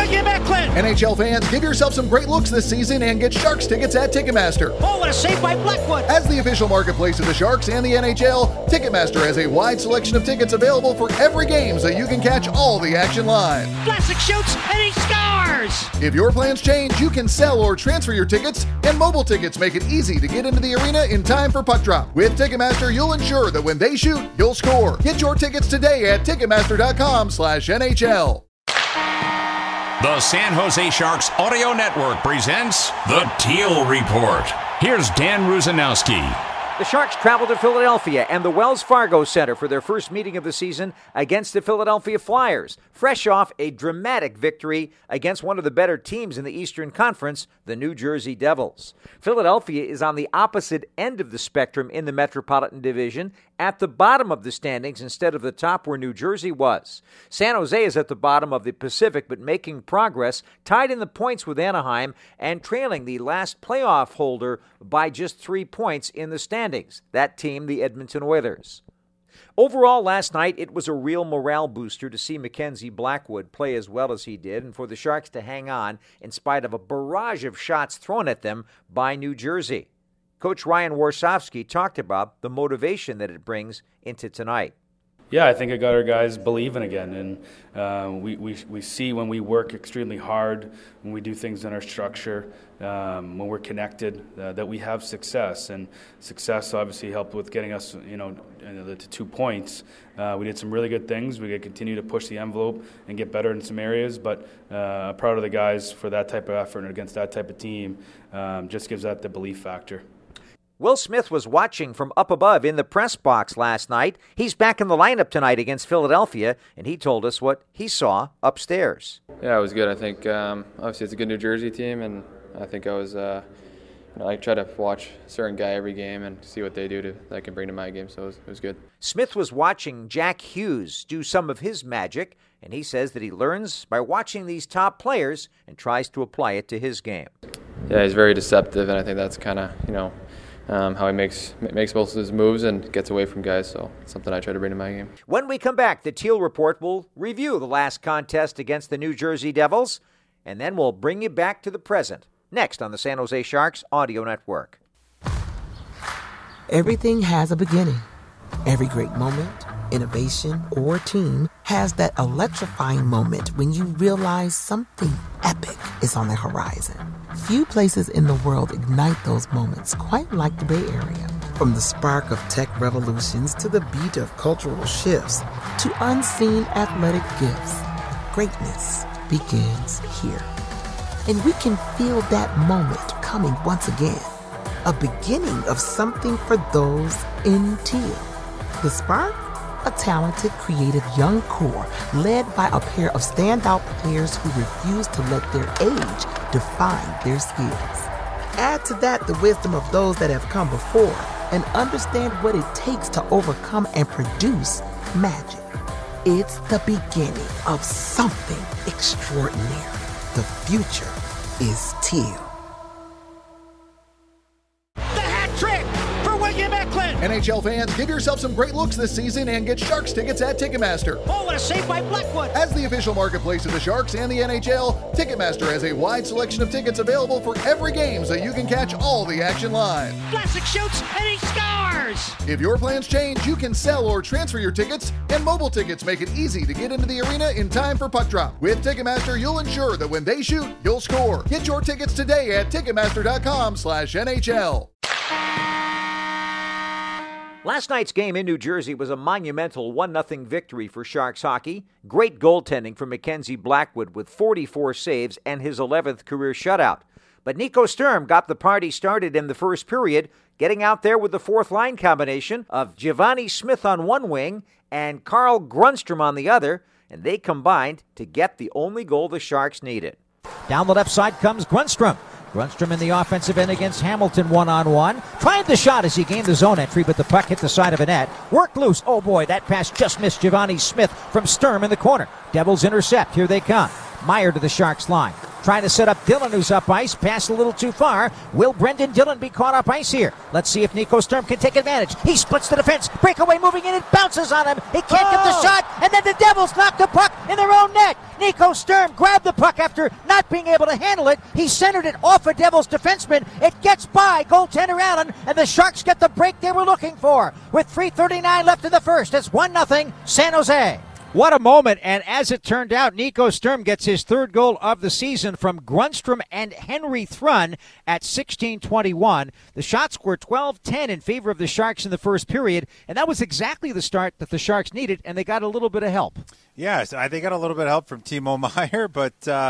William Eklund. NHL fans, give yourself some great looks this season and get Sharks tickets at Ticketmaster. Oh, what a save by Blackwood. As the official marketplace of the Sharks and the NHL, Ticketmaster has a wide selection of tickets available for every game so you can catch all the action live. Vlasic shoots and he scores. If your plans change, you can sell or transfer your tickets, and mobile tickets make it easy to get into the arena in time for puck drop. With Ticketmaster, you'll ensure that when they shoot, you'll score. Get your tickets today at Ticketmaster.com/NHL. The San Jose Sharks Audio Network presents The Teal Report. Here's Dan Rusanowski. The Sharks travel to Philadelphia and the Wells Fargo Center for their first meeting of the season against the Philadelphia Flyers, fresh off a dramatic victory against one of the better teams in the Eastern Conference, the New Jersey Devils. Philadelphia is on the opposite end of the spectrum in the Metropolitan Division, at the bottom of the standings instead of the top where New Jersey was. San Jose is at the bottom of the Pacific, but making progress, tied in the points with Anaheim and trailing the last playoff holder by just 3 points in the standings. That team, the Edmonton Oilers. Overall, last night, it was a real morale booster to see Mackenzie Blackwood play as well as he did and for the Sharks to hang on in spite of a barrage of shots thrown at them by New Jersey. Coach Ryan Warsofsky talked about the motivation that it brings into tonight. Yeah, I think it got our guys believing again, and we see when we work extremely hard, when we do things in our structure, when we're connected, that we have success. And success obviously helped with getting us, to 2 points. We did some really good things. We could continue to push the envelope and get better in some areas, but proud of the guys for that type of effort and against that type of team. Just gives that the belief factor. Will Smith was watching from up above in the press box last night. He's back in the lineup tonight against Philadelphia, and he told us what he saw upstairs. Yeah, it was good. I think obviously it's a good New Jersey team, and I think I was I try to watch a certain guy every game and see what they do that I can bring to my game, so it was good. Smith was watching Jack Hughes do some of his magic, and he says that he learns by watching these top players and tries to apply it to his game. Yeah, he's very deceptive, and I think that's kind of, how he makes most of his moves and gets away from guys, so it's something I try to bring to my game. When we come back, the Teal Report will review the last contest against the New Jersey Devils, and then we'll bring you back to the present, next on the San Jose Sharks Audio Network. Everything has a beginning. Every great moment, innovation, or team has that electrifying moment when you realize something epic is on the horizon. Few places in the world ignite those moments quite like the Bay Area. From the spark of tech revolutions to the beat of cultural shifts to unseen athletic gifts, greatness begins here. And we can feel that moment coming once again. A beginning of something for those in teal. The spark? A talented, creative young core led by a pair of standout players who refuse to let their age define their skills. Add to that the wisdom of those that have come before and understand what it takes to overcome and produce magic. It's the beginning of something extraordinary. The future is teal. NHL fans, give yourself some great looks this season and get Sharks tickets at Ticketmaster. Oh, what a save by Blackwood. As the official marketplace of the Sharks and the NHL, Ticketmaster has a wide selection of tickets available for every game so you can catch all the action live. Vlasic shoots and he scores. If your plans change, you can sell or transfer your tickets, and mobile tickets make it easy to get into the arena in time for puck drop. With Ticketmaster, you'll ensure that when they shoot, you'll score. Get your tickets today at Ticketmaster.com/NHL. Last night's game in New Jersey was a monumental 1-0 victory for Sharks hockey. Great goaltending from Mackenzie Blackwood with 44 saves and his 11th career shutout. But Nico Sturm got the party started in the first period, getting out there with the fourth-line combination of Giovanni Smith on one wing and Carl Grundstrom on the other, and they combined to get the only goal the Sharks needed. Down the left side comes Grundstrom. Grundstrom in the offensive end against Hamilton one-on-one. Tried the shot as he gained the zone entry, but the puck hit the side of a net. Worked loose. Oh boy, that pass just missed Giovanni Smith from Sturm in the corner. Devils intercept. Here they come. Meyer to the Sharks line. trying to set up Dillon, who's up ice. Passed a little too far. Will Brendan Dillon be caught up ice here? Let's see if Nico Sturm can take advantage. He splits the defense. Breakaway moving in. It bounces on him. He can't get the shot. And then the Devils knock the puck in their own net. Nico Sturm grabbed the puck after not being able to handle it. He centered it off a Devils defenseman. It gets by goaltender Allen, and the Sharks get the break they were looking for. With 3:39 left in the first, it's 1-0 San Jose. What a moment, and as it turned out, Nico Sturm gets his third goal of the season from Grundstrom and Henry Thrun at 16:21. The shots were 12-10 in favor of the Sharks in the first period, and that was exactly the start that the Sharks needed, and they got a little bit of help. Yes, they got a little bit of help from Timo Meier, but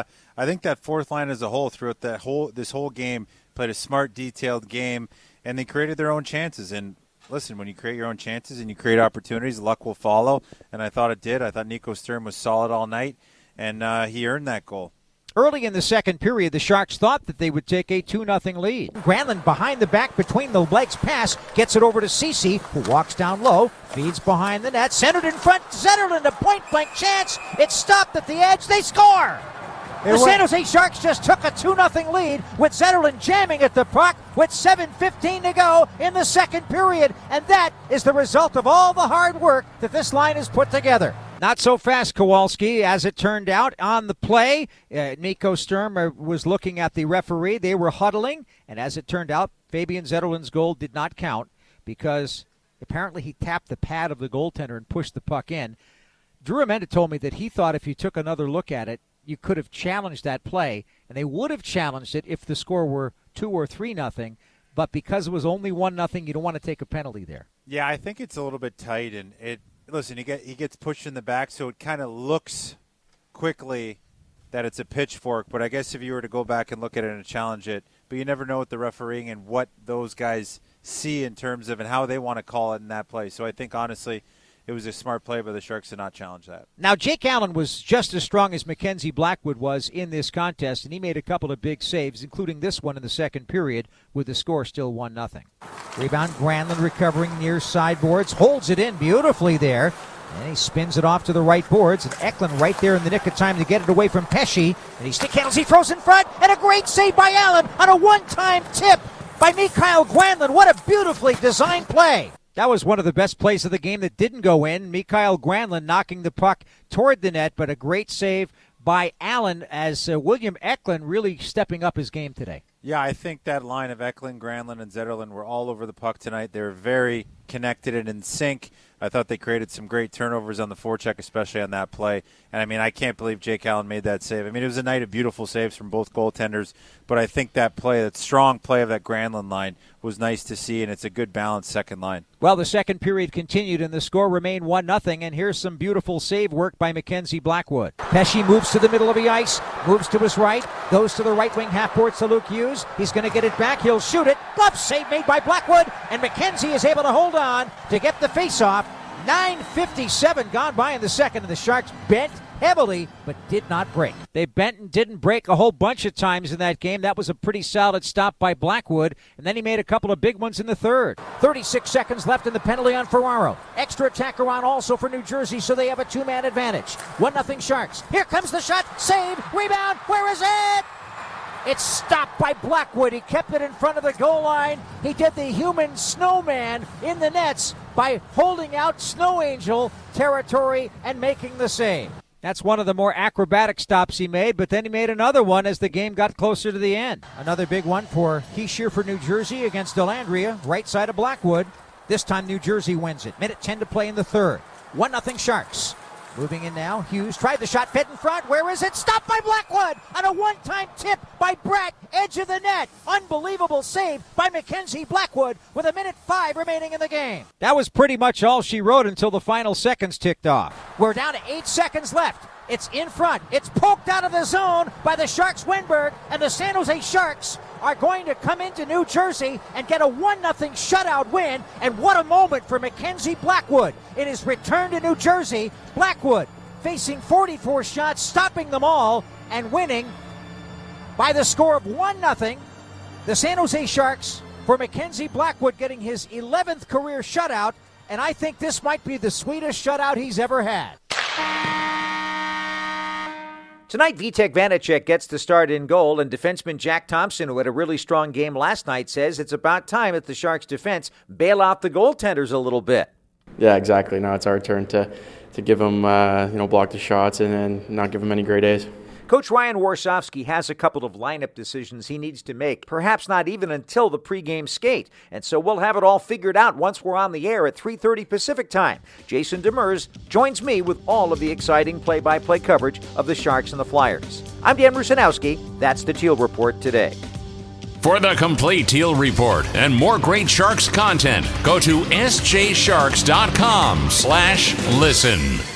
I think that fourth line as a whole throughout this whole game played a smart, detailed game, and they created their own chances. And listen, when you create your own chances and you create opportunities, luck will follow, and I thought it did. I thought Nico Sturm was solid all night, and he earned that goal. Early in the second period, the Sharks thought that they would take a 2-0 lead. Granlund behind the back, between the legs pass, gets it over to Ceci, who walks down low, feeds behind the net, centered in front, Zetterlund, a point-blank chance. It's stopped at the edge. They score! The San Jose Sharks just took a 2-0 lead with Zetterlund jamming at the puck with 7:15 to go in the second period. And that is the result of all the hard work that this line has put together. Not so fast, Kowalski. As it turned out, on the play, Nico Sturm was looking at the referee. They were huddling. And as it turned out, Fabian Zetterlund's goal did not count because apparently he tapped the pad of the goaltender and pushed the puck in. Drew Amenda told me that he thought if you took another look at it, you could have challenged that play, and they would have challenged it if the score were 2 or 3-0, but because it was only 1-0, you don't want to take a penalty there. Yeah, I think it's a little bit tight, and listen, he gets pushed in the back, so it kind of looks quickly that it's a pitchfork, but I guess if you were to go back and look at it and challenge it, but you never know with the refereeing and what those guys see in terms of and how they want to call it in that play. So I think, honestly, it was a smart play by the Sharks to not challenge that. Now, Jake Allen was just as strong as Mackenzie Blackwood was in this contest, and he made a couple of big saves, including this one in the second period, with the score still 1-0. Rebound, Granlund recovering near sideboards, holds it in beautifully there, and he spins it off to the right boards, and Eklund right there in the nick of time to get it away from Pesce, and he stick handles, he throws in front, and a great save by Allen on a one-time tip by Mikael Granlund. What a beautifully designed play. That was one of the best plays of the game that didn't go in. Mikael Granlund knocking the puck toward the net, but a great save by Allen as William Eklund really stepping up his game today. Yeah, I think that line of Eklund, Granlund, and Zetterlund were all over the puck tonight. They were very connected and in sync. I thought they created some great turnovers on the forecheck, especially on that play. And, I mean, I can't believe Jake Allen made that save. I mean, it was a night of beautiful saves from both goaltenders, but I think that play, that strong play of that Granlund line was nice to see, and it's a good balanced second line. Well, the second period continued, and the score remained 1-0, and here's some beautiful save work by Mackenzie Blackwood. Pesce moves to the middle of the ice, moves to his right, goes to the right wing half boards to Luke Hughes. He's going to get it back. He'll shoot it. Glove save made by Blackwood, and Mackenzie is able to hold on to get the faceoff. 9:57 gone by in the second, and the Sharks bent heavily but did not break. They bent and didn't break a whole bunch of times in that game. That was a pretty solid stop by Blackwood, and then he made a couple of big ones in the third. 36 seconds left in the penalty on Ferraro. Extra attacker on also for New Jersey, so they have a two-man advantage. 1-0 Sharks. Here comes the shot. Save. Rebound. Where is it? It's stopped by Blackwood. He kept it in front of the goal line. He did the human snowman in the nets by holding out Snow Angel territory and making the save. That's one of the more acrobatic stops he made, but then he made another one as the game got closer to the end. Another big one for Hischier for New Jersey against Dellandrea, right side of Blackwood. This time New Jersey wins it. Minute 10 to play in the third. 1-0 Sharks. Moving in now, Hughes tried the shot, fed in front. Where is it? Stopped by Blackwood on a one-time tip by Brett, edge of the net. Unbelievable save by Mackenzie Blackwood with 1:05 remaining in the game. That was pretty much all she wrote until the final seconds ticked off. We're down to 8 seconds left. It's in front. It's poked out of the zone by the Sharks Wenberg, and the San Jose Sharks are going to come into New Jersey and get a 1-0 shutout win. And what a moment for Mackenzie Blackwood in his return to New Jersey. Blackwood facing 44 shots, stopping them all, and winning by the score of 1-0. The San Jose Sharks, for Mackenzie Blackwood, getting his 11th career shutout, and I think this might be the sweetest shutout he's ever had. Tonight, Vitek Vanacek gets the start in goal, and defenseman Jack Thompson, who had a really strong game last night, says it's about time that the Sharks' defense bail out the goaltenders a little bit. Yeah, exactly. Now it's our turn to give them, block the shots and not give them any great A's. Coach Ryan Warsofsky has a couple of lineup decisions he needs to make, perhaps not even until the pregame skate. And so we'll have it all figured out once we're on the air at 3:30 Pacific time. Jason Demers joins me with all of the exciting play-by-play coverage of the Sharks and the Flyers. I'm Dan Rusanowski. That's the Teal Report today. For the complete Teal Report and more great Sharks content, go to sjsharks.com/listen.